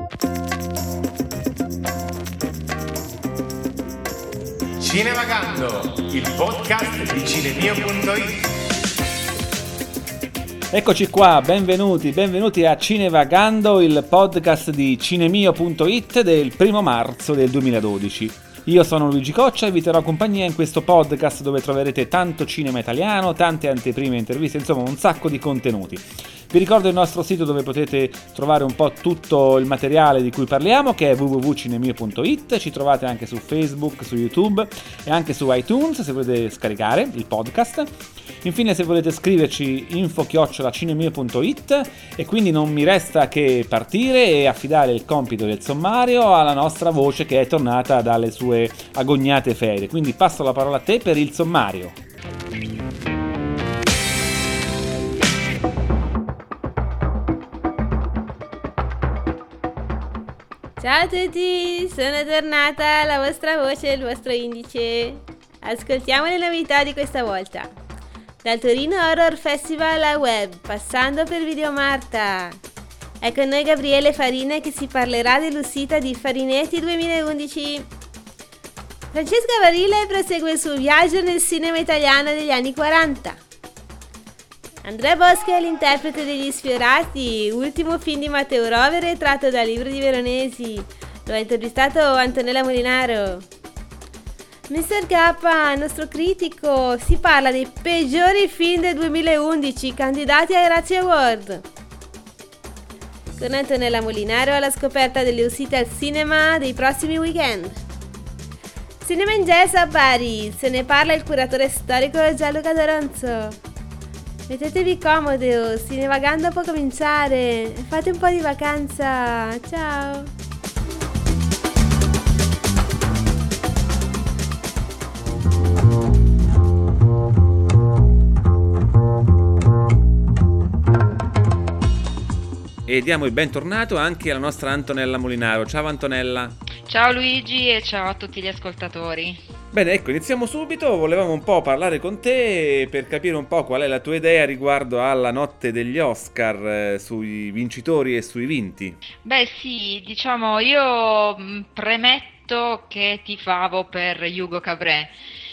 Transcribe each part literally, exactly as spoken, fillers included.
Cinevagando, il podcast di cinemio punto it. Eccoci qua, benvenuti, benvenuti a Cinevagando, il podcast di cinemio punto it del primo marzo del duemiladodici. Io sono Luigi Coccia e vi terrò compagnia in questo podcast dove troverete tanto cinema italiano, tante anteprime, interviste, insomma un sacco di contenuti. Vi ricordo il nostro sito dove potete trovare un po' tutto il materiale di cui parliamo, che è w w w punto cinemio punto it. Ci trovate anche su Facebook, su YouTube e anche su iTunes se volete scaricare il podcast. Infine, se volete scriverci info chiocciola cinemio punto it, e quindi non mi resta che partire e affidare il compito del sommario alla nostra voce che è tornata dalle sue agognate ferie. Quindi passo la parola a te per il sommario. Ciao a tutti, sono tornata, la vostra voce e il vostro indice. Ascoltiamo le novità di questa volta. Dal Torino Horror Festival a web, passando per Videomarta. È con noi Gabriele Farina che si parlerà dell'uscita di Farinetti duemilaundici. Francesca Varile prosegue il suo viaggio nel cinema italiano degli anni quaranta. Andrea Boschi è l'interprete degli Sfiorati, ultimo film di Matteo Rovere tratto dal libro di Veronesi. Lo ha intervistato Antonella Molinaro. mister K, il nostro critico, si parla dei peggiori film del duemilaundici candidati ai Razzie Award. Con Antonella Molinaro alla scoperta delle uscite al cinema dei prossimi weekend. Cinema in Jazz a Bari, se ne parla il curatore storico Gianluca D'Oronzo. Mettetevi comodo, Cinevagando può cominciare. Fate un po' di vacanza. Ciao! E diamo il bentornato anche alla nostra Antonella Molinaro. Ciao Antonella! Ciao Luigi e ciao a tutti gli ascoltatori. Bene, ecco, iniziamo subito. Volevamo un po' parlare con te per capire un po' qual è la tua idea riguardo alla notte degli Oscar, eh, sui vincitori e sui vinti. Beh sì, diciamo, io mh, premetto che tifavo per Hugo Cabret,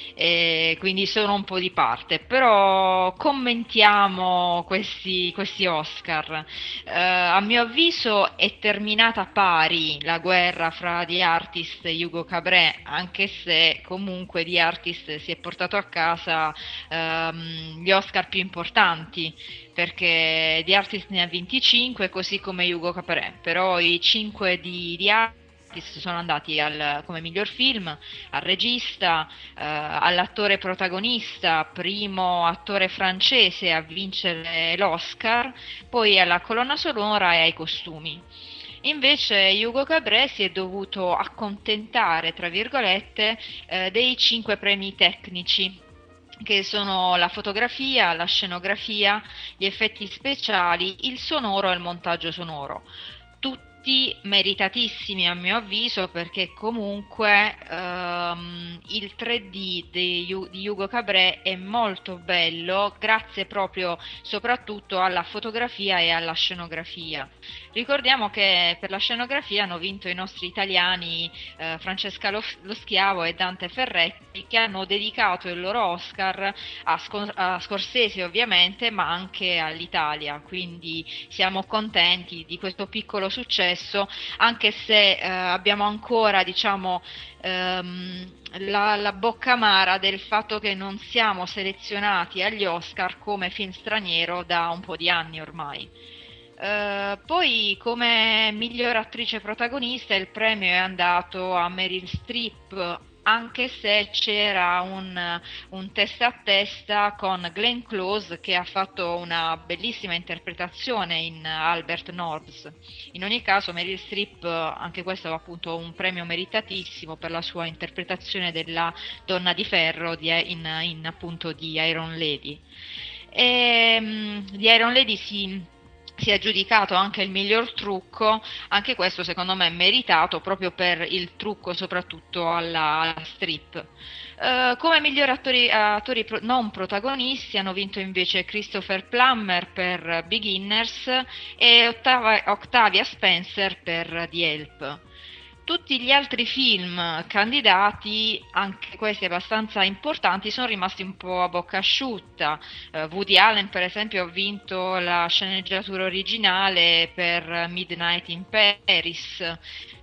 e quindi sono un po' di parte, però commentiamo questi, questi Oscar. Eh, a mio avviso è terminata pari la guerra fra The Artist e Hugo Cabret, anche se comunque The Artist si è portato a casa ehm, gli Oscar più importanti, perché The Artist ne ha venticinque, così come Hugo Cabret, però i cinque di The Artist sono andati al, come miglior film, al regista, eh, all'attore protagonista, primo attore francese a vincere l'Oscar, poi alla colonna sonora e ai costumi. Invece Hugo Cabret si è dovuto accontentare, tra virgolette, eh, dei cinque premi tecnici, che sono la fotografia, la scenografia, gli effetti speciali, il sonoro e il montaggio sonoro. Tutti meritatissimi a mio avviso, perché comunque ehm, il tre D di, di Hugo Cabret è molto bello grazie proprio soprattutto alla fotografia e alla scenografia. Ricordiamo che per la scenografia hanno vinto i nostri italiani eh, Francesca Lo, Lo Schiavo e Dante Ferretti, che hanno dedicato il loro Oscar a, Scor- a Scorsese ovviamente, ma anche all'Italia, quindi siamo contenti di questo piccolo successo, anche se eh, abbiamo ancora, diciamo, ehm, la, la bocca amara del fatto che non siamo selezionati agli Oscar come film straniero da un po' di anni ormai. Uh, poi come miglior attrice protagonista il premio è andato a Meryl Streep, anche se c'era un, un testa a testa con Glenn Close, che ha fatto una bellissima interpretazione in Albert Norbs. In ogni caso Meryl Streep, anche questo è appunto un premio meritatissimo per la sua interpretazione della Donna di Ferro di, in, in appunto di Iron Lady. E, um, di Iron Lady si si è aggiudicato anche il miglior trucco, anche questo secondo me è meritato proprio per il trucco soprattutto alla, alla strip. Uh, come miglior attori, attori pro, non protagonisti hanno vinto invece Christopher Plummer per Beginners e Ottava, Octavia Spencer per The Help. Tutti gli altri film candidati, anche questi abbastanza importanti, sono rimasti un po' a bocca asciutta. Uh, Woody Allen, per esempio, ha vinto la sceneggiatura originale per Midnight in Paris. Uh,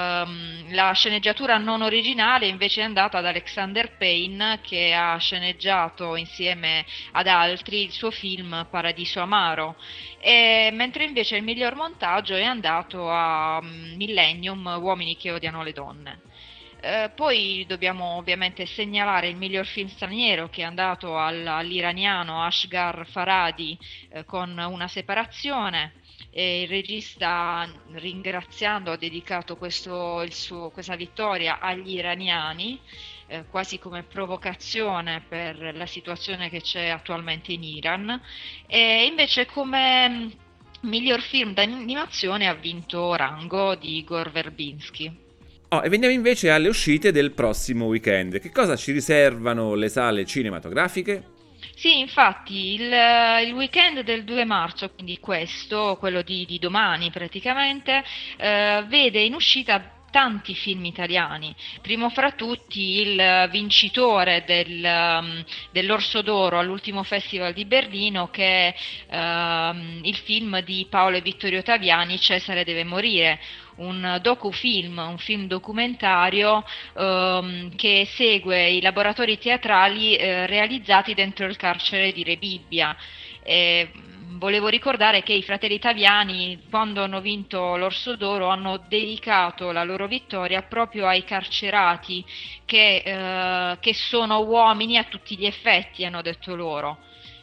la sceneggiatura non originale invece è andata ad Alexander Payne, che ha sceneggiato insieme ad altri il suo film Paradiso Amaro. E, mentre invece il miglior montaggio è andato a Millennium, Uomini che odiano le donne. Eh, poi dobbiamo ovviamente segnalare il miglior film straniero, che è andato al, all'iraniano Ashghar Farhadi eh, con Una separazione. E il regista, ringraziando, ha dedicato questo, il suo, questa vittoria agli iraniani, eh, quasi come provocazione per la situazione che c'è attualmente in Iran. E invece come miglior film d'animazione ha vinto Rango di Igor Verbinski. Oh, e veniamo invece alle uscite del prossimo weekend. Che cosa ci riservano le sale cinematografiche? Sì, infatti il, il weekend del due marzo, quindi questo, quello di, di domani praticamente, eh, vede in uscita tanti film italiani, primo fra tutti il vincitore del, um, dell'Orso d'Oro all'ultimo Festival di Berlino, che è um, il film di Paolo e Vittorio Ottaviani, Cesare deve morire, un docufilm, un film documentario um, che segue i laboratori teatrali eh, realizzati dentro il carcere di Rebibbia. E, volevo ricordare che i fratelli Taviani, quando hanno vinto l'Orso d'Oro, hanno dedicato la loro vittoria proprio ai carcerati che, eh, che sono uomini a tutti gli effetti, hanno detto loro.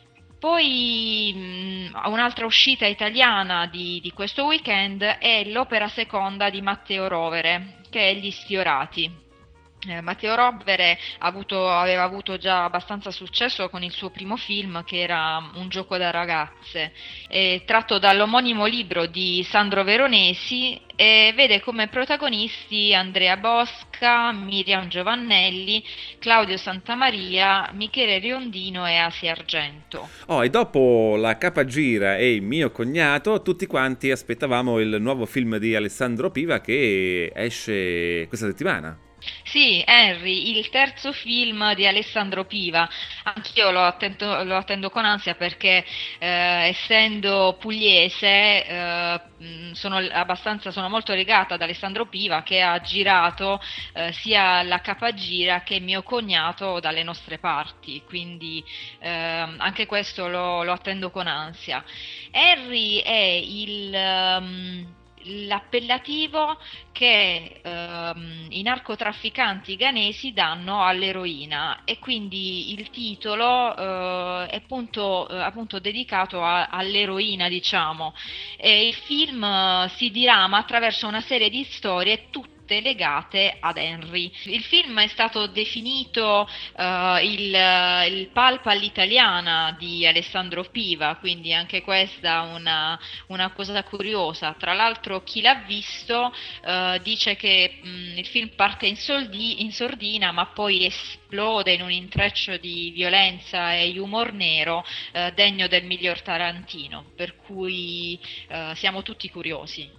Poi mh, un'altra uscita italiana di, di questo weekend è l'opera seconda di Matteo Rovere, che è Gli Sfiorati. Eh, Matteo Rovere ha avuto, aveva avuto già abbastanza successo con il suo primo film, che era Un gioco da ragazze, eh, tratto dall'omonimo libro di Sandro Veronesi, e vede come protagonisti Andrea Bosca, Miriam Giovannelli, Claudio Santamaria, Michele Riondino e Asia Argento. Oh, e dopo La Capagira e Il mio cognato, tutti quanti aspettavamo il nuovo film di Alessandro Piva, che esce questa settimana. Sì, Henry, il terzo film di Alessandro Piva. Anch'io lo attendo, lo attendo con ansia perché eh, essendo pugliese eh, sono abbastanza, sono molto legata ad Alessandro Piva, che ha girato eh, sia La Capagira che Mio cognato dalle nostre parti, quindi eh, anche questo lo, lo attendo con ansia. Henry è il... Um, l'appellativo che ehm, i narcotrafficanti ghanesi danno all'eroina, e quindi il titolo eh, è appunto, eh, appunto dedicato a, all'eroina, diciamo, e il film eh, si dirama attraverso una serie di storie tutte legate ad Henry. Il film è stato definito uh, il, il pulp all'italiana di Alessandro Piva, quindi anche questa una, una cosa curiosa. Tra l'altro chi l'ha visto uh, dice che mh, il film parte in, soldi, in sordina, ma poi esplode in un intreccio di violenza e humor nero uh, degno del miglior Tarantino, per cui uh, siamo tutti curiosi.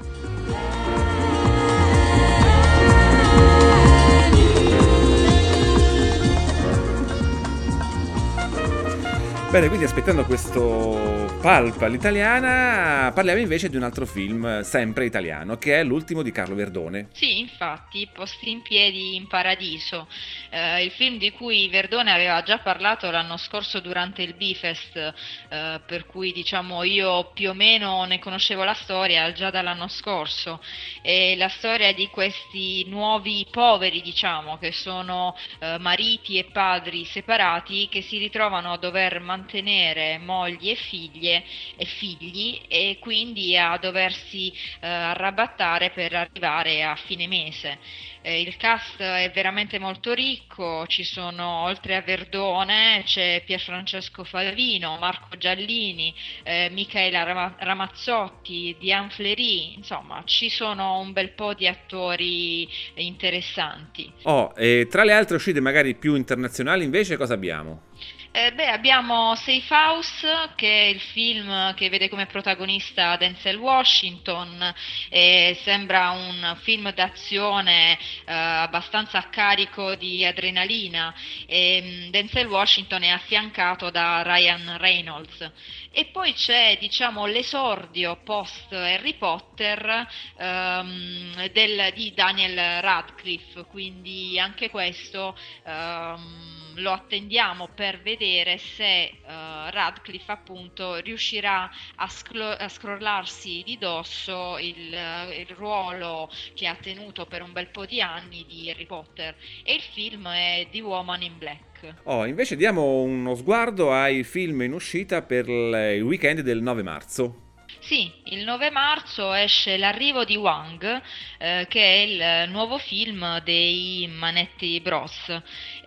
Bene, quindi aspettando questo pulp all'italiana, parliamo invece di un altro film sempre italiano, che è l'ultimo di Carlo Verdone. Sì, infatti, Posti in piedi in paradiso, eh, il film di cui Verdone aveva già parlato l'anno scorso durante il Bifest, eh, per cui diciamo io più o meno ne conoscevo la storia già dall'anno scorso. È la storia di questi nuovi poveri, diciamo, che sono eh, mariti e padri separati, che si ritrovano a dover mantenere mantenere mogli e figlie e figli e quindi a doversi eh, arrabattare per arrivare a fine mese. Eh, il cast è veramente molto ricco, ci sono, oltre a Verdone, c'è Pierfrancesco Favino, Marco Giallini, eh, Michaela Ram- Ramazzotti, Diane Fleury, insomma ci sono un bel po' di attori interessanti. Oh, e tra le altre uscite magari più internazionali invece cosa abbiamo? Eh, beh, abbiamo Safe House, che è il film che vede come protagonista Denzel Washington, e sembra un film d'azione eh, abbastanza a carico di adrenalina, e um, Denzel Washington è affiancato da Ryan Reynolds. E poi c'è, diciamo, l'esordio post Harry Potter um, del, di Daniel Radcliffe, quindi anche questo um, lo attendiamo per vedere se uh, Radcliffe appunto riuscirà a, scro- a scrollarsi di dosso il, il ruolo che ha tenuto per un bel po' di anni di Harry Potter, e il film è The Woman in Black. Oh, invece diamo uno sguardo ai film in uscita per il weekend del nove marzo. Sì, il nove marzo esce L'arrivo di Wang, eh, che è il nuovo film dei Manetti Bros.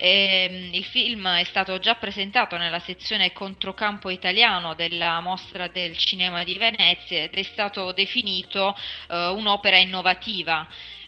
E, il film è stato già presentato nella sezione Controcampo italiano della Mostra del Cinema di Venezia ed è stato definito eh, un'opera innovativa.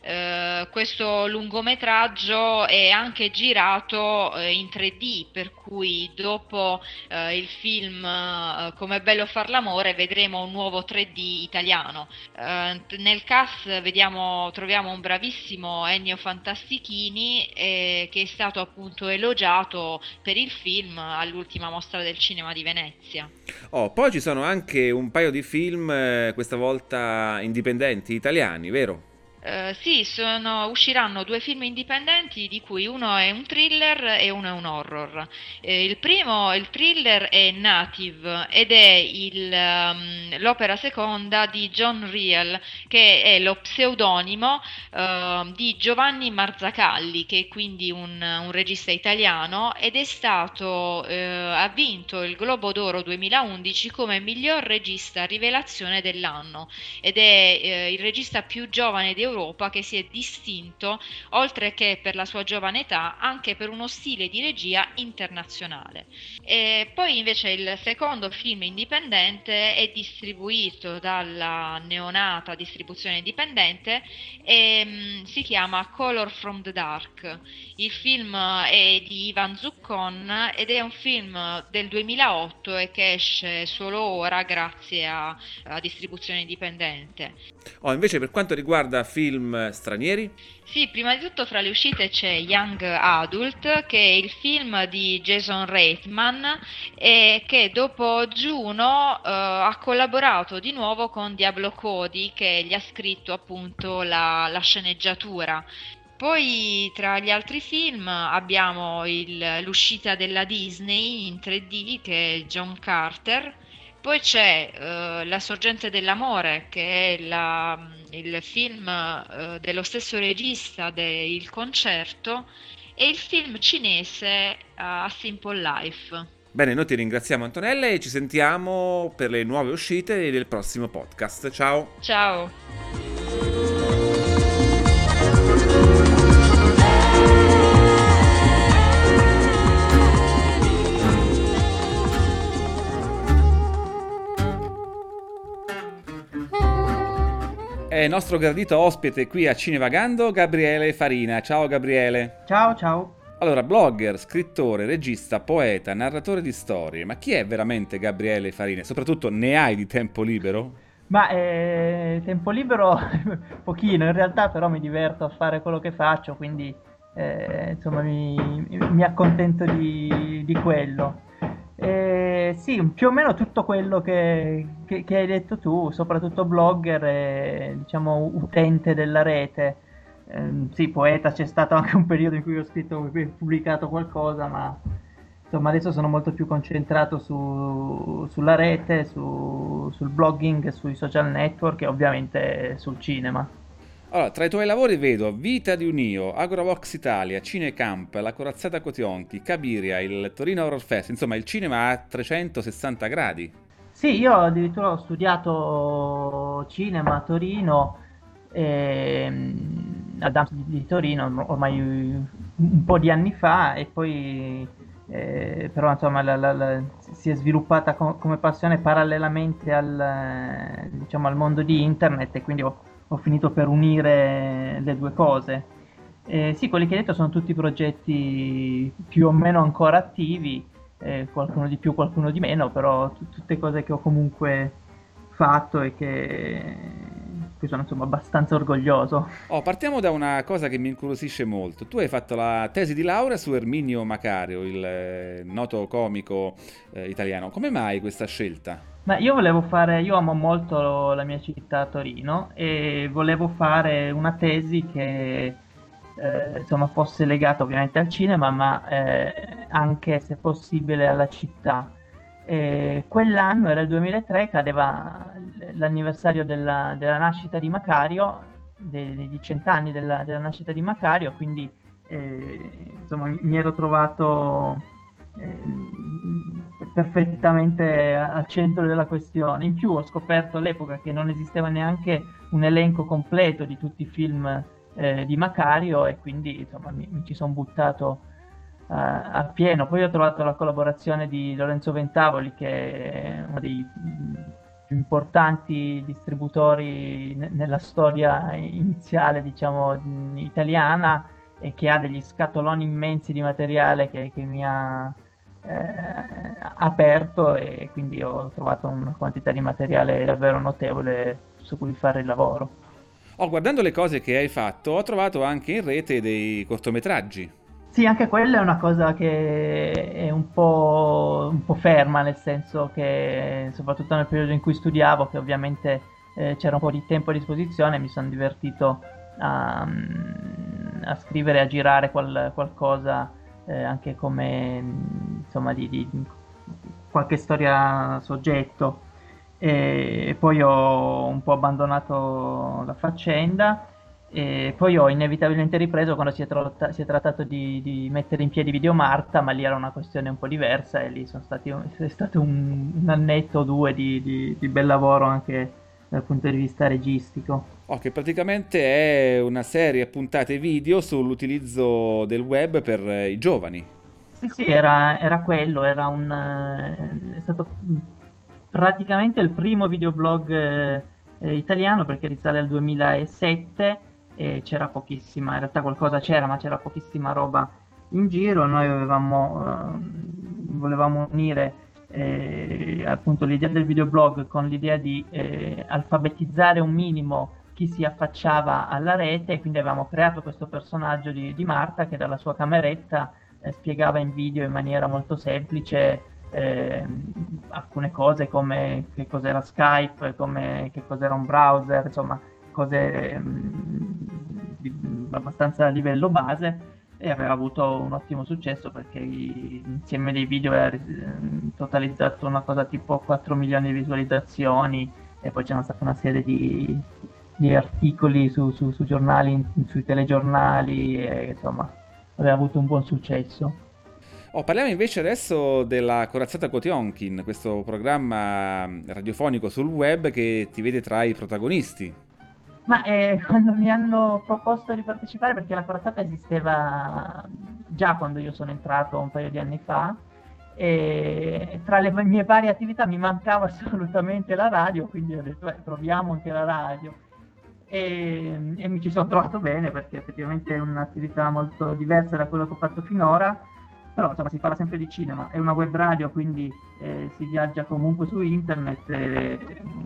Uh, questo lungometraggio è anche girato uh, in tre D, per cui dopo uh, il film uh, Com'è bello far l'amore vedremo un nuovo tre D italiano. Uh, nel cast vediamo, troviamo un bravissimo Ennio Fantastichini eh, che è stato appunto elogiato per il film all'ultima Mostra del Cinema di Venezia. Oh, poi ci sono anche un paio di film, eh, questa volta indipendenti, italiani, vero? Uh, sì, sono, usciranno due film indipendenti, di cui uno è un thriller e uno è un horror. Eh, il primo, il thriller, è Native ed è il, um, l'opera seconda di John Reel, che è lo pseudonimo uh, di Giovanni Marzacalli, che è quindi un, un regista italiano, ed è stato, uh, ha vinto il Globo d'Oro duemilaundici come miglior regista rivelazione dell'anno, ed è uh, il regista più giovane di Europa che si è distinto, oltre che per la sua giovane età, anche per uno stile di regia internazionale. E poi invece il secondo film indipendente è distribuito dalla neonata distribuzione indipendente e mh, si chiama Color from the Dark. Il film è di Ivan Zuccon ed è un film del duemilaotto e che esce solo ora grazie a, a distribuzione indipendente. Oh, invece per quanto riguarda film stranieri? Sì, prima di tutto fra le uscite c'è Young Adult, che è il film di Jason Reitman e che dopo Juno eh, ha collaborato di nuovo con Diablo Cody, che gli ha scritto appunto la, la sceneggiatura. Poi tra gli altri film abbiamo il, l'uscita della Disney in tre D, che è John Carter. Poi c'è uh, La sorgente dell'amore, che è la, il film uh, dello stesso regista del Concerto, e il film cinese uh, A Simple Life. Bene, noi ti ringraziamo Antonella e ci sentiamo per le nuove uscite del prossimo podcast. Ciao! Ciao! È nostro gradito ospite qui a Cinevagando Gabriele Farina. Ciao Gabriele. Ciao, ciao. Allora, blogger, scrittore, regista, poeta, narratore di storie. Ma chi è veramente Gabriele Farina? E soprattutto, ne hai di tempo libero? Ma eh, tempo libero pochino, in realtà però mi diverto a fare quello che faccio, quindi eh, insomma mi, mi accontento di, di quello. Eh, sì, più o meno tutto quello che, che, che hai detto tu, soprattutto blogger e diciamo utente della rete. Eh, sì, poeta, c'è stato anche un periodo in cui ho scritto e pubblicato qualcosa, ma insomma adesso sono molto più concentrato su, sulla rete, su, sul blogging, sui social network e ovviamente sul cinema. Allora, tra i tuoi lavori vedo Vita di Unio, Agrovox Italia, Cinecamp, La Corazzata Cotionchi, Cabiria, il Torino Horror Fest, insomma il cinema a trecentosessanta gradi. Sì, io addirittura ho studiato cinema a Torino, ehm, ad Amps di, di Torino, ormai un po' di anni fa, e poi eh, però insomma la- la- la- si è sviluppata co- come passione parallelamente al, eh, diciamo, al mondo di internet, e quindi ho, ho finito per unire le due cose. Eh, sì, quelli che hai detto sono tutti progetti più o meno ancora attivi, eh, qualcuno di più, qualcuno di meno, però tu- tutte cose che ho comunque fatto e che, che sono insomma abbastanza orgoglioso. Oh, partiamo da una cosa che mi incuriosisce molto. Tu hai fatto la tesi di laurea su Erminio Macario, il eh, noto comico eh, italiano. Come mai questa scelta? Ma io volevo fare, io amo molto la mia città, Torino, e volevo fare una tesi che eh, insomma fosse legata ovviamente al cinema, ma eh, anche se possibile alla città. E quell'anno era il duemilatré, cadeva l'anniversario della, della nascita di Macario, dei, dei cent'anni della, della nascita di Macario, quindi eh, insomma mi, mi ero trovato eh, perfettamente al centro della questione. In più ho scoperto all'epoca che non esisteva neanche un elenco completo di tutti i film eh, di Macario, e quindi insomma mi, mi ci sono buttato eh, a pieno. Poi ho trovato la collaborazione di Lorenzo Ventavoli, che è uno dei mh, più importanti distributori ne- nella storia iniziale, diciamo, mh, italiana, e che ha degli scatoloni immensi di materiale che, che mi ha eh, aperto, e quindi ho trovato una quantità di materiale davvero notevole su cui fare il lavoro. Oh, guardando le cose che hai fatto, ho trovato anche in rete dei cortometraggi. Sì, anche quella è una cosa che è un po', un po' ferma, nel senso che soprattutto nel periodo in cui studiavo, che ovviamente eh, c'era un po' di tempo a disposizione, mi sono divertito a, a scrivere, a girare qual- qualcosa eh, anche come insomma di, di qualche storia a soggetto. E poi ho un po' abbandonato la faccenda, e poi ho inevitabilmente ripreso quando si è, trotta- si è trattato di, di mettere in piedi Videomarta, ma lì era una questione un po' diversa, e lì sono stati, è stato un, un annetto o due di, di- di bel lavoro anche dal punto di vista registico. Oh, che praticamente è una serie a puntate video sull'utilizzo del web per eh, i giovani. Sì, sì, era, era quello, era un, eh, è stato praticamente il primo videoblog eh, eh, italiano, perché risale al duemilasette e c'era pochissima, in realtà qualcosa c'era, ma c'era pochissima roba in giro. Noi avevamo, eh, volevamo unire eh, appunto l'idea del videoblog con l'idea di eh, alfabetizzare un minimo chi si affacciava alla rete, e quindi avevamo creato questo personaggio di, di Marta, che dalla sua cameretta eh, spiegava in video in maniera molto semplice eh, alcune cose, come che cos'era Skype, come che cos'era un browser, insomma cose mh, di, abbastanza a livello base, e aveva avuto un ottimo successo, perché insieme dei video era eh, totalizzato una cosa tipo quattro milioni di visualizzazioni, e poi c'era stata una serie di, di articoli su, su, su giornali, sui telegiornali, e insomma aveva avuto un buon successo. Oh, parliamo invece adesso della Corazzata Kotionkin, questo programma radiofonico sul web che ti vede tra i protagonisti. Ma eh, quando mi hanno proposto di partecipare, perché la corazzata esisteva già quando io sono entrato un paio di anni fa, e tra le mie varie attività mi mancava assolutamente la radio, quindi ho detto "Beh, proviamo anche la radio", e, e mi ci sono trovato bene, perché effettivamente è un'attività molto diversa da quello che ho fatto finora, però insomma si parla sempre di cinema, è una web radio, quindi eh, si viaggia comunque su internet, e,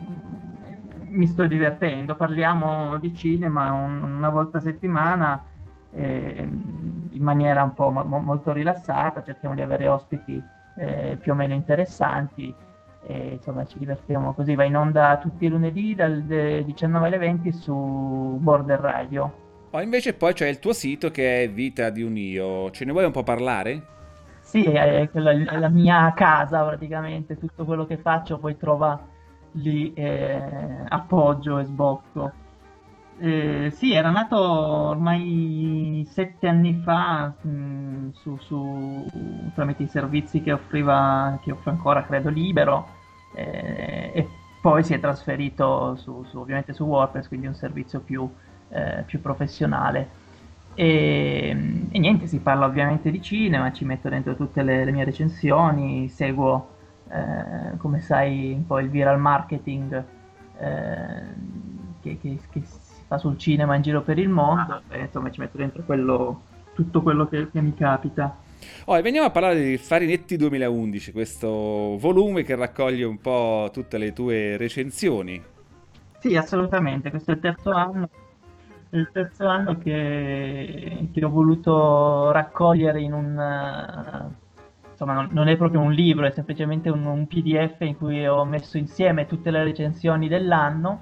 mi sto divertendo. Parliamo di cinema un- una volta a settimana, eh, in maniera un po' mo- molto rilassata, cerchiamo di avere ospiti eh, più o meno interessanti, e insomma ci divertiamo così. Va in onda tutti i lunedì dalle diciannove alle venti su Border Radio. Oh, invece poi c'è il tuo sito che è Vita di Unio, ce ne vuoi un po' parlare? Sì, è, quella- è la mia casa praticamente, tutto quello che faccio poi trova lì eh, appoggio e sbocco. Eh, sì, era nato ormai sette anni fa mh, su, su- tramite i servizi che offriva, che offre ancora, credo, Libero, eh, e poi si è trasferito su, su- ovviamente su WordPress, quindi un servizio più, eh, più professionale. E, e niente, si parla ovviamente di cinema, ci metto dentro tutte le, le mie recensioni, seguo, eh, come sai, un po' il viral marketing eh, che, che- che si fa sul cinema in giro per il mondo, e insomma ci metto dentro quello, tutto quello che, che mi capita. Oh, e veniamo a parlare di Farinetti duemilaundici, questo volume che raccoglie un po' tutte le tue recensioni. Sì, assolutamente, questo è il terzo anno, è il terzo anno che, che ho voluto raccogliere in un... eh, insomma, non, non è proprio un libro, è semplicemente un, un P D F in cui ho messo insieme tutte le recensioni dell'anno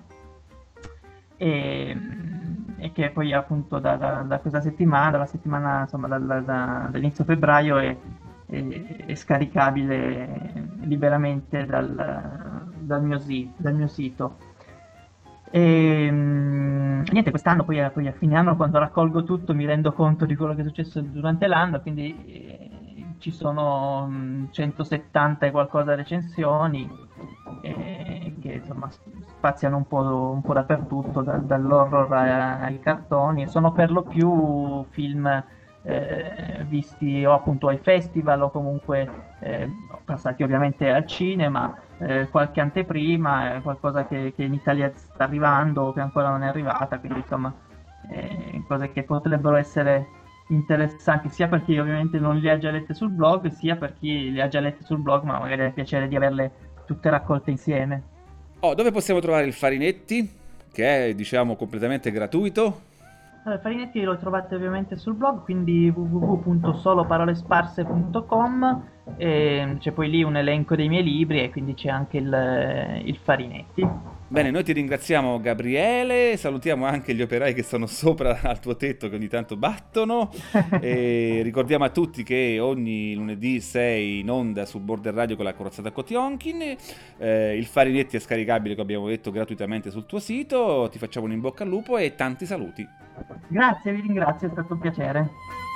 e, e che poi appunto da, da- da questa settimana, dalla settimana, insomma, dal- da- dall'inizio febbraio è, è- è scaricabile liberamente dal, dal mio, si- dal mio sito. E mm, niente, quest'anno poi, a- poi a fine anno, quando raccolgo tutto, mi rendo conto di quello che è successo durante l'anno, quindi eh, ci sono mm, centosettanta e qualcosa recensioni eh, che insomma spaziano un po', un po' dappertutto, dal- dall'horror a- ai cartoni, e sono per lo più film eh, visti o appunto ai festival o comunque eh, passati ovviamente al cinema, eh, qualche anteprima, eh, qualcosa che, che in Italia sta arrivando o che ancora non è arrivata, quindi insomma eh, cose che potrebbero essere interessanti sia per chi ovviamente non le ha già lette sul blog, sia per chi le ha già lette sul blog ma magari ha il piacere di averle tutte raccolte insieme. Oh, dove possiamo trovare il Farinetti? Che è, diciamo, completamente gratuito. Allora, Farinetti lo trovate ovviamente sul blog, quindi w w w punto soloparolesparse punto com, e c'è poi lì un elenco dei miei libri e quindi c'è anche il, il Farinetti. Bene, noi ti ringraziamo Gabriele, salutiamo anche gli operai che sono sopra al tuo tetto che ogni tanto battono e ricordiamo a tutti che ogni lunedì sei in onda su Border Radio con la corazzata Kotionkin, eh, il Farinetti è scaricabile, come abbiamo detto, gratuitamente sul tuo sito, ti facciamo un in bocca al lupo e tanti saluti. Grazie, vi ringrazio, è stato un piacere.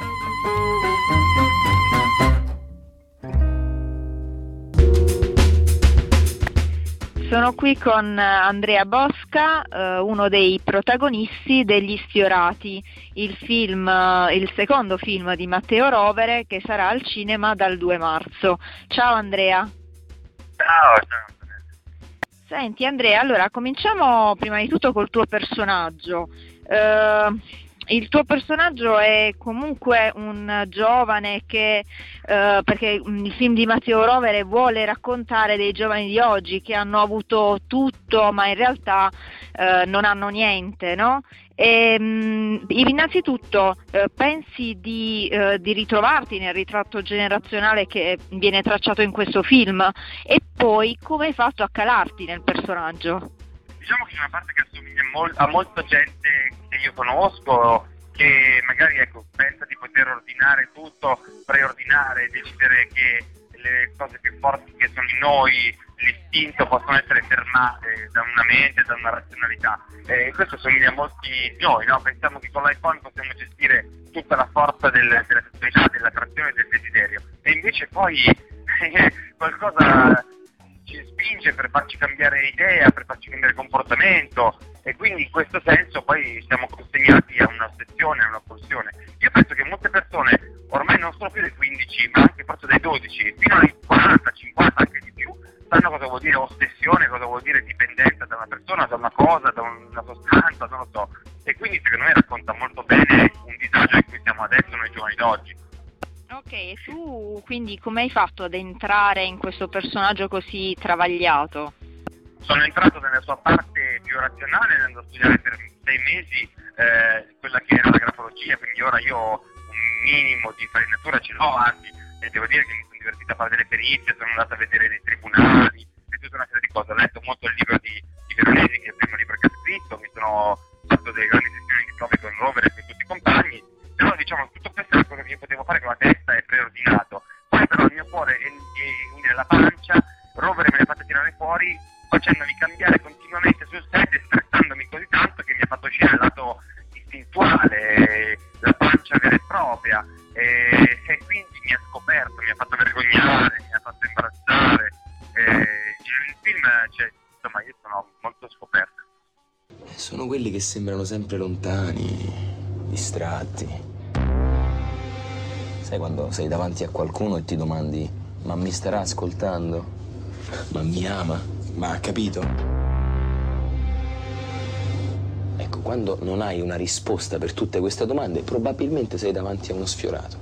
Sono qui con Andrea Bosca, eh, uno dei protagonisti degli Sfiorati, il film, eh, il secondo film di Matteo Rovere che sarà al cinema dal due marzo. Ciao Andrea. Ciao, ciao. Senti Andrea, allora cominciamo prima di tutto col tuo personaggio. Eh, il tuo personaggio è comunque un giovane che, eh, perché il film di Matteo Rovere vuole raccontare dei giovani di oggi che hanno avuto tutto ma in realtà eh, non hanno niente, no? E, mh, innanzitutto eh, pensi di, eh, di ritrovarti nel ritratto generazionale che viene tracciato in questo film e poi come hai fatto a calarti nel personaggio? Diciamo che c'è una parte che assomiglia mol- a molta gente che io conosco, che magari ecco, pensa di poter ordinare tutto, preordinare, decidere che le cose più forti che sono in noi, l'istinto, possono essere fermate da una mente, da una razionalità. E questo assomiglia a molti di noi, no? Pensiamo che con l'iPhone possiamo gestire tutta la forza del, della sessualità, dell'attrazione e del desiderio. E invece poi qualcosa ci spinge per farci cambiare idea, per farci cambiare comportamento, e quindi in questo senso poi siamo consegnati a un'ossessione, a una pulsione. Io penso che molte persone ormai non sono più dai quindici, ma anche forse dai dodici, fino ai quaranta, cinquanta, anche di più, sanno cosa vuol dire ossessione, cosa vuol dire dipendenza da una persona, da una cosa, da una sostanza, non lo so. E quindi secondo me racconta molto bene un disagio in cui siamo adesso noi giovani d'oggi. Ok, e tu quindi come hai fatto ad entrare in questo personaggio così travagliato? Sono entrato nella sua parte più razionale, andando a studiare per sei mesi eh, quella che era la grafologia, quindi ora io un minimo di farinatura ce l'ho, anzi, e devo dire che mi sono divertito a fare delle perizie, sono andato a vedere dei tribunali e tutta una serie di cose. Ho letto molto il libro di, di Veronesi, che è il primo libro che ha scritto, mi sono fatto delle grandi sessioni di prove con Rovere e con tutti i compagni, però diciamo tutto questo è quello che io potevo fare con la testa è preordinato. Poi però il mio cuore e, e nella pancia, Rovere me l'ha fatta tirare fuori facendomi cambiare continuamente sul set e stressandomi così tanto che mi ha fatto uscire il lato istintuale, la pancia vera e propria, e, e quindi mi ha scoperto, mi ha fatto vergognare, mi ha fatto imbarazzare. E, il film, cioè, insomma, io sono molto scoperto. Sono quelli che sembrano sempre lontani, distratti. Sai quando sei davanti a qualcuno e ti domandi: ma mi starà ascoltando? Ma mi ama? Ma ha capito? Ecco, quando non hai una risposta per tutte queste domande, probabilmente sei davanti a uno sfiorato.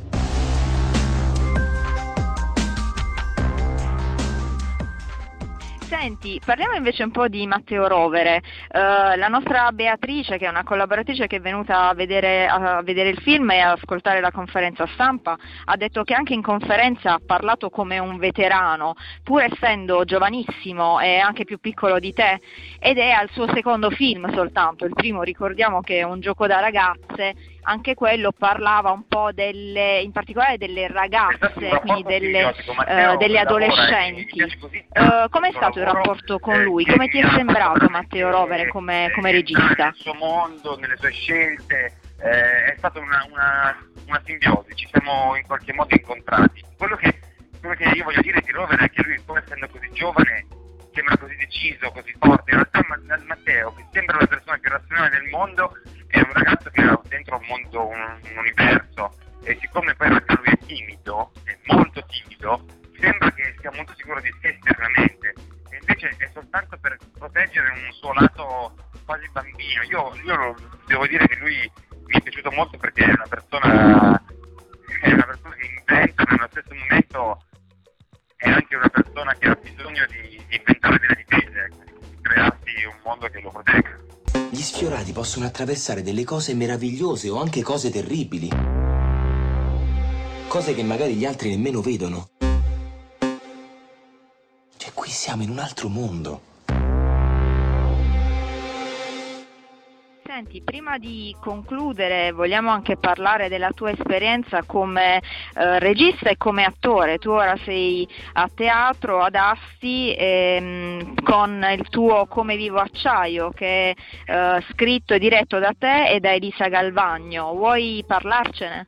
Senti, parliamo invece un po' di Matteo Rovere. Uh, la nostra Beatrice, che è una collaboratrice che è venuta a vedere, a vedere il film e a ascoltare la conferenza stampa, ha detto che anche in conferenza ha parlato come un veterano, pur essendo giovanissimo e anche più piccolo di te, ed è al suo secondo film soltanto. Il primo, ricordiamo che è Un gioco da ragazze, anche quello parlava un po' delle, in particolare delle ragazze, quindi delle, uh, delle adolescenti. Uh, com'è stato il rapporto con lui? Come ti è sembrato Matteo Rovere come, come regista? Nel suo mondo, nelle sue scelte, eh, è stata una, una, una simbiosi, ci siamo in qualche modo incontrati. Quello che, quello che io voglio dire di Rovere è che lui, pur essendo così giovane, sembra così deciso, così forte. In realtà Matteo, che sembra la persona più razionale del mondo, è un ragazzo che ha dentro un mondo, un, un universo, e siccome poi in realtà lui è timido, è molto timido, sembra che sia molto sicuro di sé esternamente, e invece è soltanto per proteggere un suo lato quasi bambino. Io, io lo, devo dire che lui mi è piaciuto molto perché è una persona, è una persona che inventa, ma nello stesso momento è anche una persona che ha bisogno di, di inventare delle difese, di crearsi un mondo che lo protegga. Gli sfiorati possono attraversare delle cose meravigliose o anche cose terribili, cose che magari gli altri nemmeno vedono. Cioè, qui siamo in un altro mondo. Senti, prima di concludere vogliamo anche parlare della tua esperienza come eh, regista e come attore. Tu ora sei a teatro ad Asti ehm, con il tuo Come vivo acciaio, che è eh, scritto e diretto da te e da Elisa Galvagno. Vuoi parlarcene?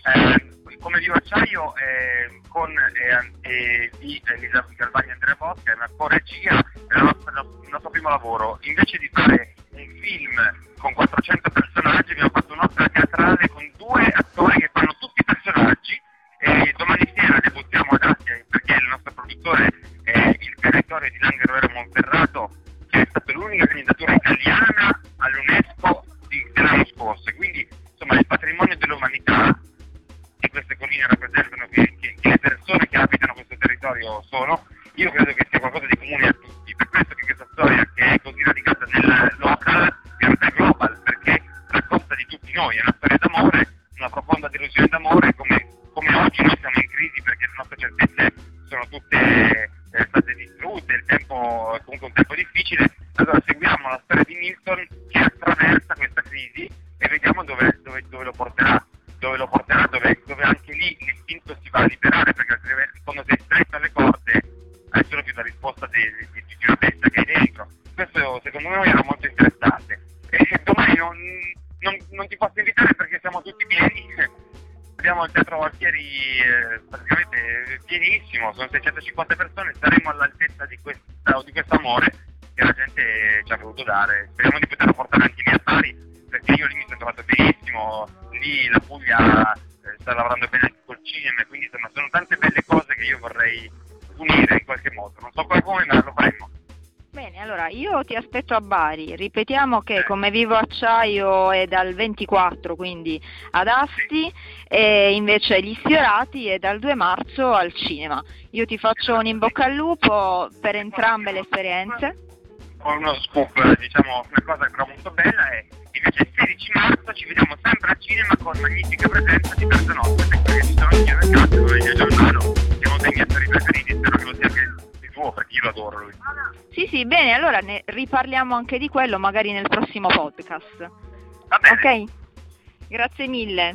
Eh, come vivo acciaio eh, con eh, eh, di Elisa Galvagno e Andrea Bosca, è una co-regia, è il nostro, il nostro primo lavoro. Invece di fare un film con quattrocento personaggi, abbiamo fatto un'opera teatrale con due attori che fanno tutti i personaggi, e domani sera debuttiamo ad Asti, perché il nostro produttore è il territorio di Langhe Monferrato, che è stata l'unica candidatura italiana all'UNESCO di, dell'anno scorso, e quindi insomma il patrimonio dell'umanità che queste colline rappresentano, che, che, che le persone che abitano questo territorio sono, io credo che sia qualcosa di comune a tutti. Per questo che questa storia, che è così radicata nel local, in realtà è global, perché racconta di tutti noi, è una storia d'amore, una profonda delusione d'amore, come, come oggi noi siamo in crisi perché le nostre certezze sono tutte eh, state distrutte, il tempo è comunque un tempo difficile. Allora seguiamo la storia di Milton che attraversa questa crisi e vediamo dove, dove, dove lo porterà, dove lo porterà, dove, dove anche lì l'istinto si va a liberare, perché altrimenti quando sei stretto alle corde hai solo più la risposta di, di, di una testa che hai dentro. Questo secondo me era molto interessante, e domani non, non, non ti posso invitare perché siamo tutti pieni. Abbiamo il Teatro Alfieri eh, praticamente pienissimo, sono seicentocinquanta persone, saremo all'altezza di questo di questo amore che la gente ci ha voluto dare. Speriamo di poterlo portare anche lì a Bari, perché io lì mi sono trovato benissimo, lì la Puglia eh, sta lavorando bene anche col cinema, quindi insomma sono tante belle cose che io vorrei unire in qualche modo, non so come, ma lo faremo. Bene, allora io ti aspetto a Bari. Ripetiamo che Come vivo acciaio è dal ventiquattro, quindi ad Asti, e invece Gli sfiorati è dal due marzo al cinema. Io ti faccio un in bocca al lupo per entrambe le esperienze. Con uno scoop, diciamo, una cosa però molto bella è invece il sedici marzo ci vediamo sempre al cinema con magnifica presenza di Bertanotte, perché ci sono io nel cazzo, dove io Giordano, che è uno dei miei attori preferiti, spero che lo sia anche il tuo, perché io lo adoro lui. Sì, sì, bene, allora ne riparliamo anche di quello magari nel prossimo podcast. Va bene. Ok, grazie mille.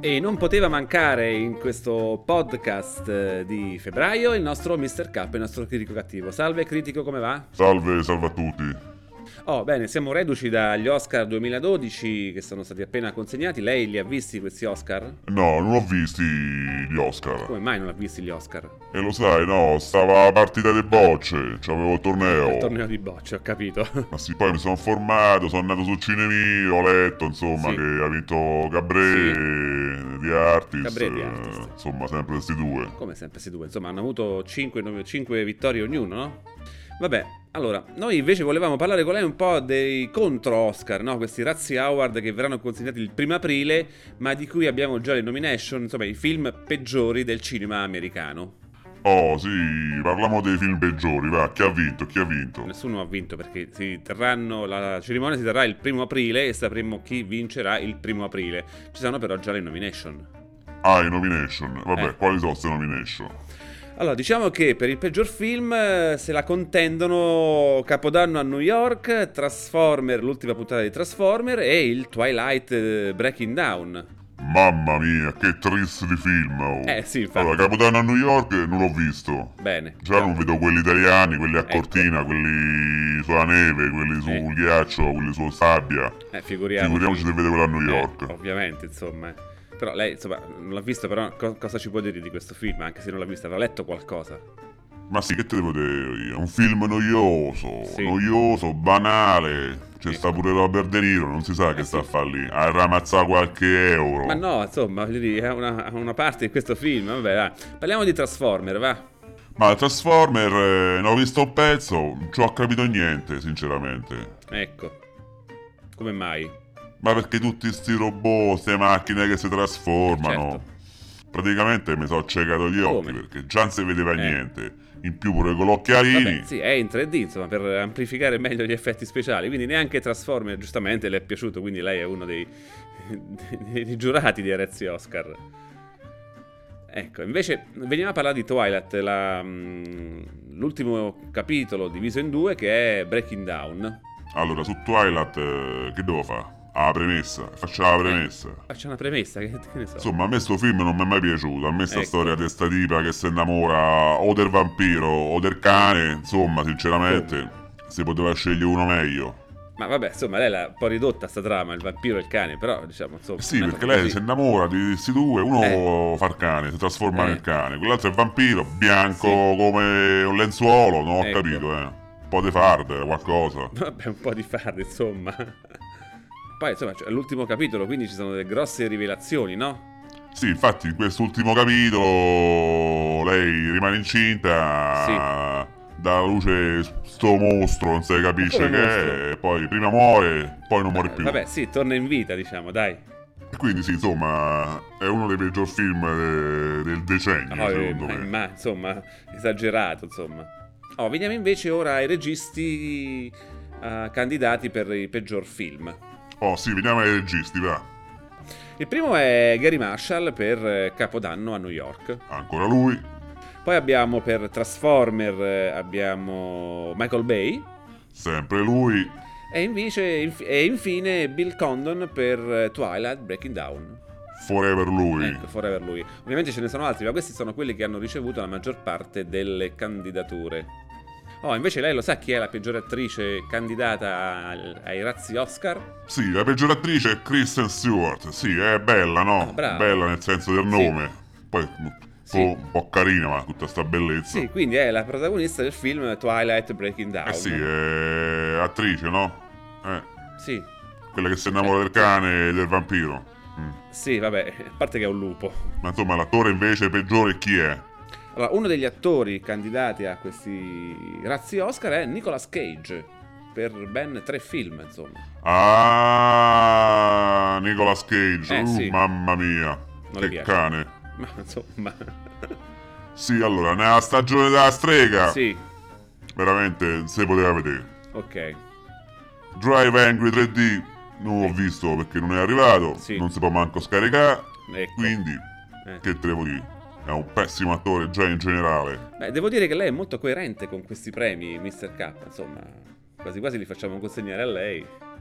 E non poteva mancare in questo podcast eh, di febbraio il nostro mister K, il nostro critico cattivo. Salve critico, come va? Salve, salve a tutti. Oh, bene, siamo reduci dagli Oscar duemiladodici che sono stati appena consegnati. Lei li ha visti questi Oscar? No, non ho visti gli Oscar. Come mai non ha visti gli Oscar? E lo sai, no, stava la partita delle bocce, c'avevo il torneo. Il torneo di bocce, ho capito. Ma sì, poi mi sono informato, sono andato su Cinemi, ho letto, insomma, Sì. che ha vinto Gabré Sì. di Artist. Gabré di eh, Artist. Insomma, sempre questi due. Come sempre questi due, insomma, hanno avuto cinque vittorie ognuno, no? Vabbè, allora, noi invece volevamo parlare con lei un po' dei contro-Oscar, no? Questi Razzie Award che verranno consegnati il primo aprile, ma di cui abbiamo già le nomination, insomma, i film peggiori del cinema americano. Oh, sì, parliamo dei film peggiori, va, chi ha vinto, chi ha vinto? Nessuno ha vinto perché si terranno, la cerimonia si terrà il primo aprile e sapremo chi vincerà il primo aprile. Ci sono però già le nomination. Ah, i nomination, vabbè, Eh. quali sono queste nomination? Allora, diciamo che per il peggior film eh, se la contendono Capodanno a New York, Transformer, l'ultima puntata di Transformer e il Twilight eh, Breaking Down. Mamma mia, che triste di film, oh. Eh, sì, infatti. Allora, Capodanno a New York non l'ho visto. Bene. Già non vedo quelli italiani, quelli a Ecco. cortina, quelli sulla neve, quelli sul Eh. ghiaccio, quelli su sabbia. Eh, figuriamoci. Figuriamoci se vede quello a New Eh, York. ovviamente, insomma. eh. Però lei, insomma, non l'ha visto, però co- cosa ci può dire di questo film? Anche se non l'ha visto, avrà letto qualcosa. Ma sì, che te devo dire io? È un film noioso, Sì. noioso, banale. C'è Sì. sta pure Robert De Niro, non si sa che Eh, sta sì. a fare lì. A ramazzare qualche euro. Ma no, insomma, voglio dire, è una, ha una parte di questo film. Vabbè, dai. Parliamo di Transformer, va. Ma Transformer, eh, ne ho visto un pezzo, non ci ho capito niente, sinceramente. Ecco. Come mai? Ma perché tutti sti robot, queste macchine che si trasformano? Certo. Praticamente mi sono ciecato gli occhi Come? perché già non si vedeva Eh. niente. In più pure con gli occhialini. Vabbè, sì, è in tre D, insomma, per amplificare meglio gli effetti speciali. Quindi neanche Transformer, giustamente, le è piaciuto. Quindi lei è uno dei, dei, dei giurati di Razzie Oscar. Ecco, invece veniamo a parlare di Twilight, la, mm, l'ultimo capitolo diviso in due che è Breaking Down. Allora, su Twilight, eh, che devo fare? Ah, la premessa. Facciamo la premessa. Faccio una premessa, che, che ne so. Insomma, a me sto film non mi è mai piaciuto. A me sta Ecco. storia di sta tipa che si innamora o del vampiro o del cane. Insomma, sinceramente, si poteva scegliere uno meglio. Ma vabbè, insomma, lei l'ha un po' ridotta sta trama, il vampiro e il cane, però diciamo, insomma... Sì, una perché cosa lei così. si innamora di questi due, uno Eh. fa il cane, si trasforma Eh. nel cane, quell'altro è il vampiro, bianco Sì. come un lenzuolo, non ho Ecco. capito, eh. Un po' di farde, qualcosa. Vabbè, un po' di farde, insomma. Poi, insomma, c'è l'ultimo capitolo, quindi ci sono delle grosse rivelazioni, no? Sì, infatti in quest'ultimo capitolo lei rimane incinta, dà alla luce sto mostro, non si capisce Come che mostro? è, e poi prima muore, poi non muore Eh, più. Vabbè, sì, torna in vita, diciamo, dai. E quindi sì, insomma, è uno dei peggior film eh, del decennio, No, eh, secondo ma, me. ma, insomma, esagerato, insomma. Oh, veniamo invece ora ai registi eh, candidati per il peggior film. Oh sì, veniamo ai registi, va. Il primo è Gary Marshall per eh, Capodanno a New York. Ancora lui. Poi abbiamo per Transformer eh, abbiamo Michael Bay. Sempre lui. E invece inf- e infine Bill Condon per eh, Twilight Breaking Down. Forever lui. Ecco, forever lui. Ovviamente ce ne sono altri, ma questi sono quelli che hanno ricevuto la maggior parte delle candidature. Oh, invece lei lo sa chi è la peggiore attrice candidata al- ai razzi Oscar? Sì, la peggior attrice è Kristen Stewart. Sì, è bella, no? Ah, brava. Bella nel senso del nome. Poi un po', Sì. un po' carina, ma tutta sta bellezza. Sì, quindi è la protagonista del film Twilight Breaking Down. Eh sì, è attrice, no? Eh, Sì, quella che si innamora del cane e del vampiro. Mm. sì, vabbè, a parte che è un lupo. Ma insomma, l'attore invece peggiore chi è? Allora, uno degli attori candidati a questi razzi Oscar è Nicolas Cage, per ben tre film, insomma. Ah, Nicolas Cage. Eh, Uh, sì. mamma mia. Non le che piace. cane. Ma insomma... Sì, allora, nella stagione della strega, Sì, veramente non si poteva vedere. ok. Drive Angry tre D non l'ho visto perché non è arrivato, Sì. non si può manco scaricare, Ecco. quindi Eh. che te devo dire? È un pessimo attore già in generale. Beh, devo dire che lei è molto coerente con questi premi, mister K, insomma, quasi quasi li facciamo consegnare a lei.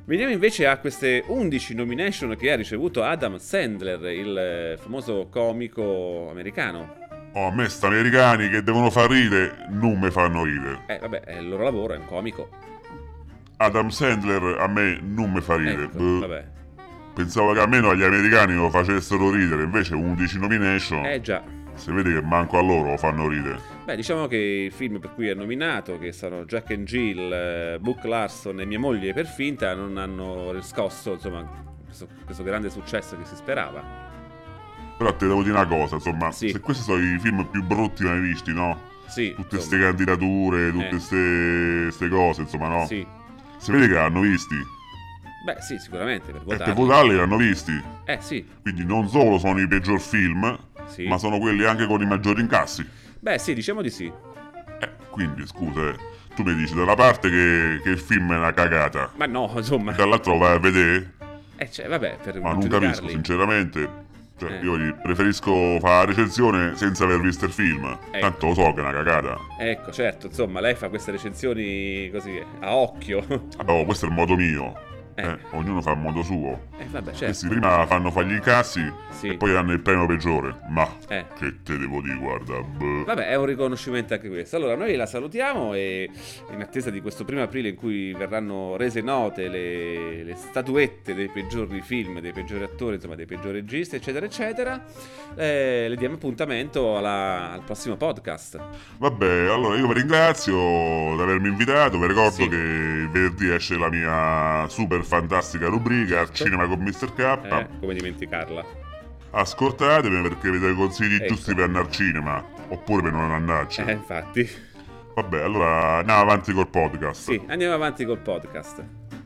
Veniamo invece a queste undici nomination che ha ricevuto Adam Sandler, il famoso comico americano. Oh, a me sta americani che devono far ridere non mi fanno ridere. Eh, vabbè, è il loro lavoro, è un comico. Adam Sandler a me non mi fa ridere. Ecco, Beh, vabbè. pensavo che almeno agli americani lo facessero ridere, invece undici nomination. Eh già. Si vede che manco a loro lo fanno ridere. Beh, diciamo che i film per cui è nominato, che sono Jack and Jill, eh, Book Larson e Mia moglie per finta, non hanno riscosso, insomma, questo, questo grande successo che si sperava. Però te devo dire una cosa, insomma, Sì. se questi sono i film più brutti mai visti, no? Sì. Tutte insomma. queste candidature, tutte Eh. queste cose, insomma, no? Sì. Si vede che l'hanno visti. Beh, sì, sicuramente, per E per votare. votarli l'hanno visti. Eh, sì. Quindi non solo sono i peggior film, Sì. ma sono quelli anche con i maggiori incassi. Beh, sì, diciamo di sì. Eh, quindi, scusa, eh, tu mi dici da una parte che, che il film è una cagata, Ma no, insomma. dall'altra lo vai a vedere, Eh, cioè, vabbè, per ma non giudicarli. capisco, sinceramente. Cioè, Eh. io gli preferisco fare la recensione senza aver visto il film. Ecco. Tanto lo so che è una cagata. Ecco, certo, insomma, lei fa queste recensioni così, a occhio. Oh, questo è il modo mio. Eh. Eh, ognuno fa il modo suo. Eh, vabbè, certo. Questi prima fanno fare gli incassi Sì. e poi hanno il premio peggiore. Ma Eh. che te devo dire, guarda. Boh. Vabbè, è un riconoscimento anche questo. Allora, noi la salutiamo e in attesa di questo primo aprile in cui verranno rese note le, le statuette dei peggiori film, dei peggiori attori, insomma, dei peggiori registi, eccetera, eccetera, eh, le diamo appuntamento alla- al prossimo podcast. Vabbè, allora io vi ringrazio di avermi invitato. Vi ricordo Sì. che venerdì esce la mia super fantastica rubrica Certo. Cinema con mister K. Eh, come dimenticarla. Ascoltatemi perché vi do i consigli Ecco. giusti per andare al cinema. Oppure per non andarci. Eh, infatti. Vabbè, allora andiamo avanti col podcast. Sì, andiamo avanti col podcast.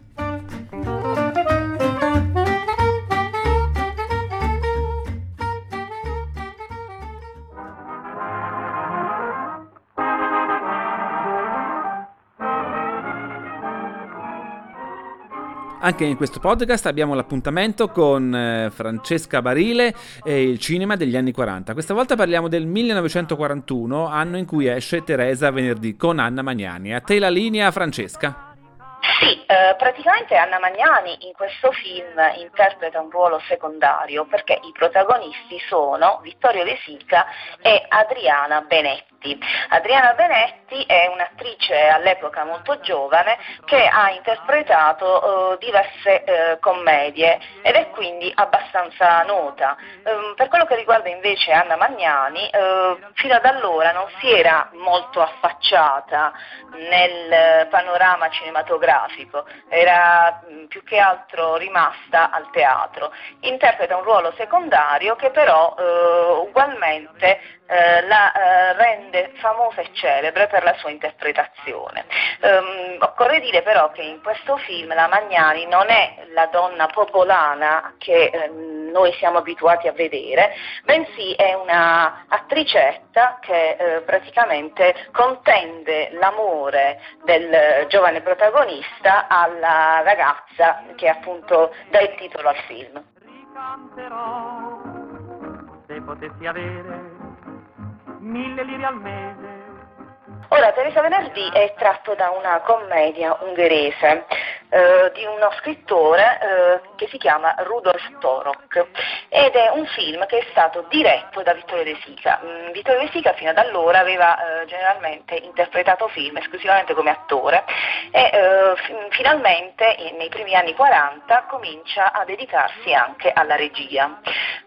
Anche in questo podcast abbiamo l'appuntamento con eh, Francesca Barile e il cinema degli anni quaranta. Questa volta parliamo del millenovecentoquarantuno, anno in cui esce Teresa venerdì con Anna Magnani. A te la linea, Francesca. Sì, eh, praticamente Anna Magnani in questo film interpreta un ruolo secondario perché i protagonisti sono Vittorio De Sica e Adriana Benetti. Adriana Benetti è un'attrice all'epoca molto giovane che ha interpretato eh, diverse eh, commedie ed è quindi abbastanza nota. Eh, per quello che riguarda invece Anna Magnani, eh, fino ad allora non si era molto affacciata nel panorama cinematografico, era mh, più che altro rimasta al teatro. Interpreta un ruolo secondario che però eh, ugualmente eh, la eh, rende famosa e celebre per la sua interpretazione. Um, occorre dire però che in questo film la Magnani non è la donna popolana che eh, noi siamo abituati a vedere, bensì è una attricetta che eh, praticamente contende l'amore del giovane protagonista alla ragazza che appunto dà il titolo al film. Ricanterò se potessi avere mille lire al mese. Ora, Teresa venerdì è tratto da una commedia ungherese eh, di uno scrittore eh, che si chiama Rudolf Torok ed è un film che è stato diretto da Vittorio De Sica. Mm, Vittorio De Sica fino ad allora aveva eh, generalmente interpretato film esclusivamente come attore e eh, f- finalmente in- nei primi anni quaranta comincia a dedicarsi anche alla regia.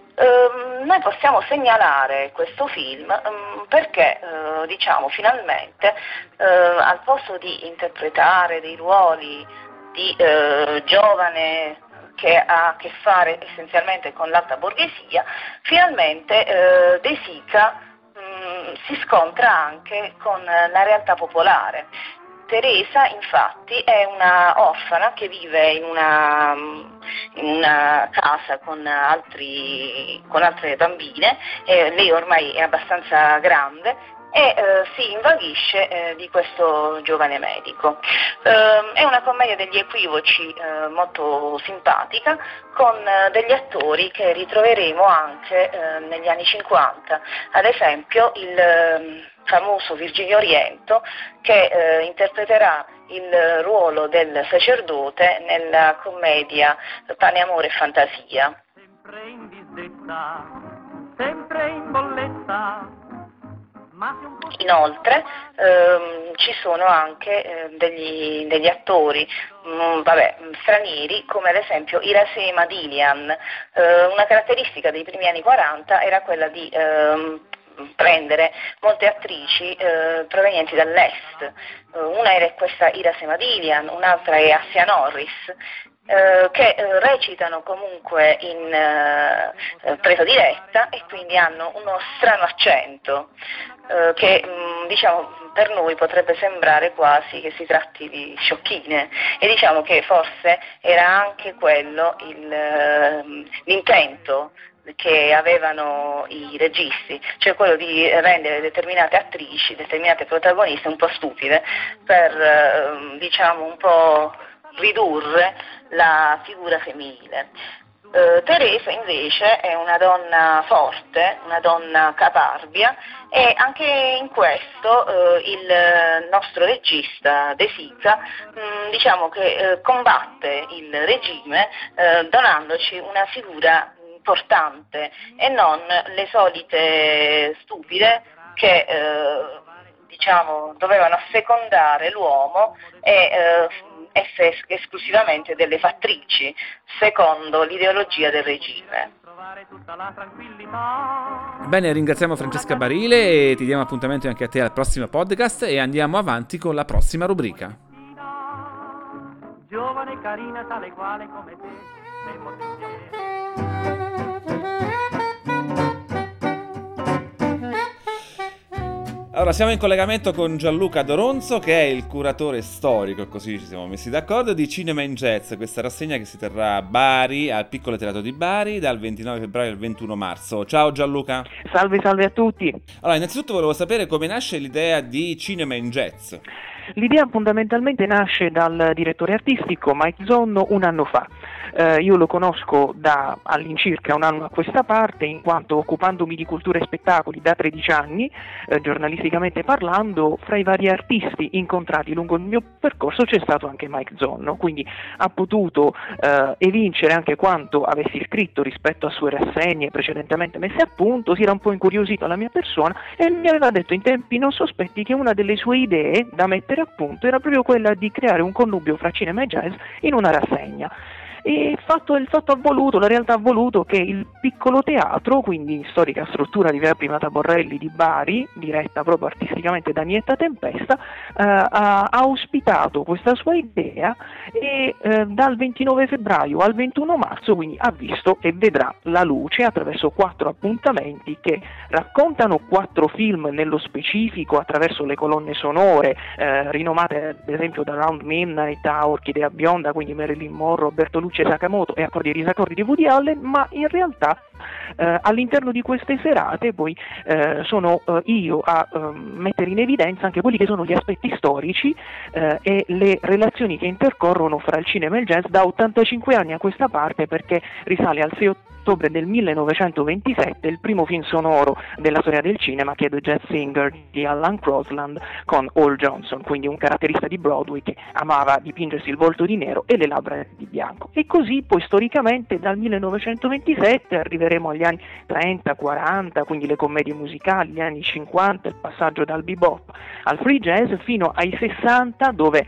Uh, noi possiamo segnalare questo film um, perché uh, diciamo finalmente uh, al posto di interpretare dei ruoli di uh, giovane che ha a che fare essenzialmente con l'alta borghesia, finalmente uh, De Sica um, si scontra anche con la realtà popolare. Teresa infatti è una orfana che vive in una, in una casa con, altri, con altre bambine, e lei ormai è abbastanza grande e eh, si invaghisce eh, di questo giovane medico. Eh, è una commedia degli equivoci eh, molto simpatica con eh, degli attori che ritroveremo anche eh, negli anni cinquanta, ad esempio il... famoso Virgilio Riento, che eh, interpreterà il ruolo del sacerdote nella commedia Pane, Amore e Fantasia. Sempre in disdetta, sempre in bolletta. Inoltre ehm, ci sono anche eh, degli, degli attori mh, vabbè, stranieri, come ad esempio Irasema Dilian. Eh, una caratteristica dei primi anni quaranta era quella di ehm, prendere molte attrici eh, provenienti dall'est. Uh, una era questa Irasema Dilian, un'altra è Assia Norris, eh, che eh, recitano comunque in eh, presa diretta e quindi hanno uno strano accento eh, che mh, diciamo per noi potrebbe sembrare quasi che si tratti di sciocchine, e diciamo che forse era anche quello il, eh, l'intento che avevano i registi, cioè quello di rendere determinate attrici, determinate protagoniste un po' stupide per eh, diciamo un po' ridurre la figura femminile. Eh, Teresa invece è una donna forte, una donna caparbia, e anche in questo eh, il nostro regista De Sica mh, diciamo che eh, combatte il regime eh, donandoci una figura importante e non le solite stupide che eh, diciamo dovevano assecondare l'uomo e eh, essere esclusivamente delle fattrici secondo l'ideologia del regime. Bene, ringraziamo Francesca Barile e ti diamo appuntamento anche a te al prossimo podcast e andiamo avanti con la prossima rubrica. Giovane carina tale quale come te, sei potente. Allora, siamo in collegamento con Gianluca Doronzo, che è il curatore storico, così ci siamo messi d'accordo, di Cinema in Jazz, questa rassegna che si terrà a Bari, al Piccolo Teatro di Bari, dal ventinove febbraio al ventuno marzo. Ciao Gianluca. Salve, salve a tutti. Allora, innanzitutto volevo sapere come nasce l'idea di Cinema in Jazz. L'idea fondamentalmente nasce dal direttore artistico Mike Zonno un anno fa. Eh, io lo conosco da all'incirca un anno a questa parte, in quanto occupandomi di cultura e spettacoli da tredici anni, eh, giornalisticamente parlando, fra i vari artisti incontrati lungo il mio percorso c'è stato anche Mike Zonno, quindi ha potuto eh, evincere anche quanto avessi scritto rispetto a sue rassegne precedentemente messe a punto, si era un po' incuriosito alla mia persona e mi aveva detto in tempi non sospetti che una delle sue idee da mettere a punto era proprio quella di creare un connubio fra cinema e jazz in una rassegna. E fatto, il fatto ha voluto, la realtà ha voluto che il piccolo teatro, quindi storica struttura di Via Primata Borrelli di Bari, diretta proprio artisticamente da Nietta Tempesta, eh, ha, ha ospitato questa sua idea e eh, dal ventinove febbraio al ventuno marzo quindi ha visto e vedrà la luce attraverso quattro appuntamenti che raccontano quattro film nello specifico attraverso le colonne sonore eh, rinomate ad esempio da Round Midnight a Orchidea Bionda, quindi Marilyn Monroe, Bertolucci Sakamoto e accordi e risaccordi di Woody Allen, ma in realtà eh, all'interno di queste serate poi eh, sono eh, io a eh, mettere in evidenza anche quelli che sono gli aspetti storici eh, e le relazioni che intercorrono fra il cinema e il jazz da ottantacinque anni a questa parte, perché risale al sei ottobre del millenovecentoventisette il primo film sonoro della storia del cinema, che è The Jazz Singer di Alan Crosland con Hall Johnson, quindi un caratterista di Broadway che amava dipingersi il volto di nero e le labbra di bianco. E così poi storicamente dal millenovecentoventisette arriveremo agli anni trenta quaranta, quindi le commedie musicali, gli anni cinquanta, il passaggio dal bebop al free jazz, fino ai sessanta, dove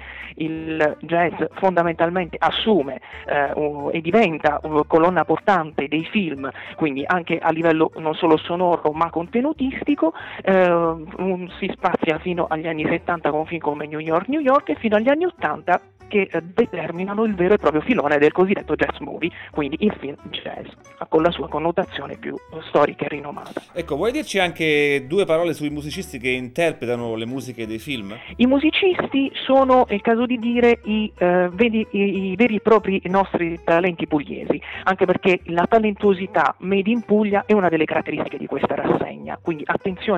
il jazz fondamentalmente assume eh, e diventa una colonna portante dei film, quindi anche a livello non solo sonoro ma contenutistico, eh, un, si spazia fino agli anni settanta con film come New York, New York e fino agli anni ottanta che eh, determinano il vero e proprio filone del cosiddetto jazz movie, quindi il film jazz, con la sua connotazione più storica e rinomata. Ecco, vuoi dirci anche due parole sui musicisti che interpretano le musiche dei film? I musicisti sono, è il caso di dire, i, eh, veri, i, i veri e propri nostri talenti pugliesi, anche perché la talentuosità made in Puglia è una delle caratteristiche di questa rassegna, quindi attenzione al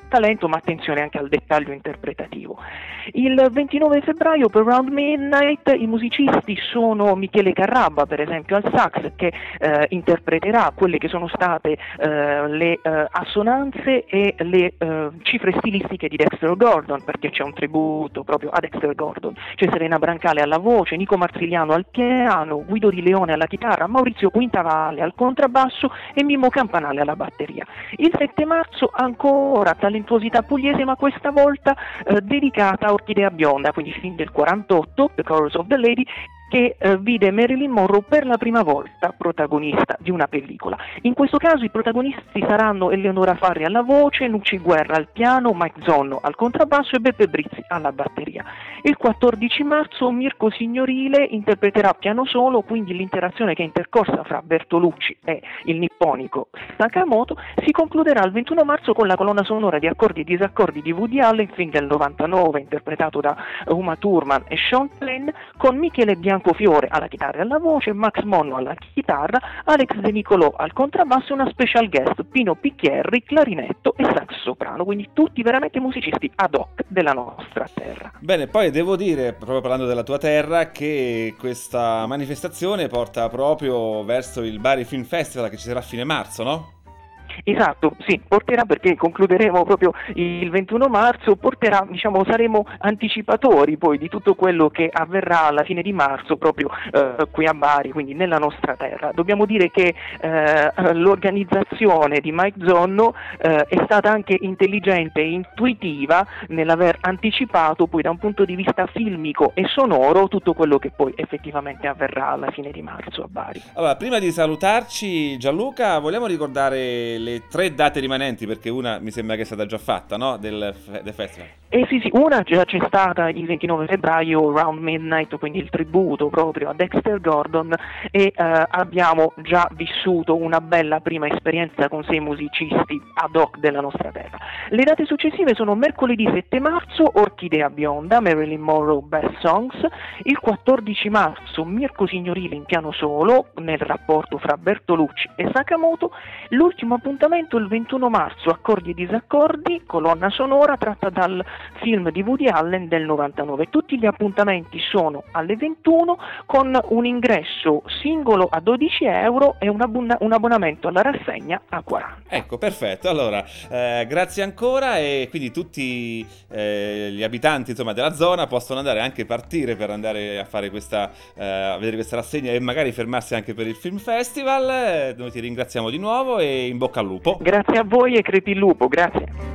talento, ma attenzione anche al dettaglio interpretativo. Il ventinove febbraio per Round Midnight i musicisti sono Michele Carrabba, per esempio al sax, che eh, interpreterà quelle che sono state eh, le eh, assonanze e le eh, cifre stilistiche di Dexter Gordon, perché c'è un tributo proprio a Dexter Gordon. C'è Serena Brancale alla voce, Nico Marziliano al piano, Guido Di Leone alla chitarra, Maurizio Quintavalle al contrabbasso e Mimmo Campanale alla batteria. Il sette marzo ancora talentuosità pugliese, ma questa volta eh, dedicata a Orchidea Bionda, quindi film del quarantotto, The Chorus of the Lady, che eh, vide Marilyn Monroe per la prima volta protagonista di una pellicola. In questo caso i protagonisti saranno Eleonora Farri alla voce, Nucci Guerra al piano, Mike Zonno al contrabbasso e Beppe Brizzi alla batteria. Il quattordici marzo Mirko Signorile interpreterà piano solo, quindi l'interazione che è intercorsa fra Bertolucci e il nipponico Sakamoto si concluderà il ventuno marzo con la colonna sonora di Accordi e disaccordi di Woody Allen, film del novantanove, interpretato da Uma Thurman e Sean Penn, con Michele Biancofiore alla chitarra e alla voce, Max Monno alla chitarra, Alex De Nicolò al contrabbasso e una special guest, Pino Picchierri, clarinetto e sax soprano, quindi tutti veramente musicisti ad hoc della nostra terra. Bene, poi devo dire, proprio parlando della tua terra, che questa manifestazione porta proprio verso il Bari Film Festival che ci sarà a fine marzo, no? Esatto, sì, porterà, perché concluderemo proprio il ventuno marzo, porterà, diciamo, saremo anticipatori poi di tutto quello che avverrà alla fine di marzo proprio eh, qui a Bari, quindi nella nostra terra. Dobbiamo dire che eh, l'organizzazione di Mike Zonno eh, è stata anche intelligente e intuitiva nell'aver anticipato poi da un punto di vista filmico e sonoro tutto quello che poi effettivamente avverrà alla fine di marzo a Bari. Allora, prima di salutarci, Gianluca, vogliamo ricordare le tre date rimanenti, perché una mi sembra che è stata già fatta, no? Del, del festival. Eh sì, sì, una già c'è stata il ventinove febbraio, Round Midnight, quindi il tributo proprio a Dexter Gordon, e eh, abbiamo già vissuto una bella prima esperienza con sei musicisti ad hoc della nostra terra. Le date successive sono mercoledì sette marzo, Orchidea Bionda, Marilyn Monroe Best Songs, il quattordici marzo Mirko Signorile in piano solo, nel rapporto fra Bertolucci e Sakamoto, l'ultimo appuntamento il ventuno marzo, Accordi e disaccordi, colonna sonora tratta dal film di Woody Allen del novantanove. Tutti gli appuntamenti sono alle ventuno con un ingresso singolo a dodici euro e un, abbon- un abbonamento alla rassegna a quaranta. Ecco, perfetto. Allora, eh, grazie ancora, e quindi tutti eh, gli abitanti, insomma, della zona possono andare anche partire per andare a fare questa eh, a vedere questa rassegna e magari fermarsi anche per il Film Festival. Eh, noi ti ringraziamo di nuovo e in bocca al lupo. Grazie a voi e crepi il lupo, grazie.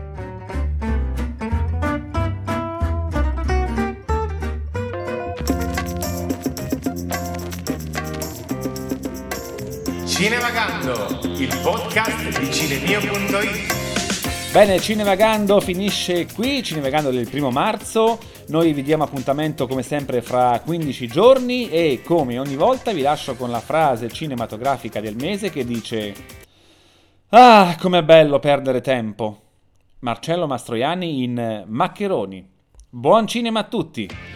Cinemagando, il podcast di cinemio punto it. Bene, Cinemagando finisce qui, Cinemagando del primo marzo. Noi vi diamo appuntamento come sempre fra quindici giorni e come ogni volta vi lascio con la frase cinematografica del mese che dice: ah, com'è bello perdere tempo. Marcello Mastroianni in Maccheroni. Buon cinema a tutti!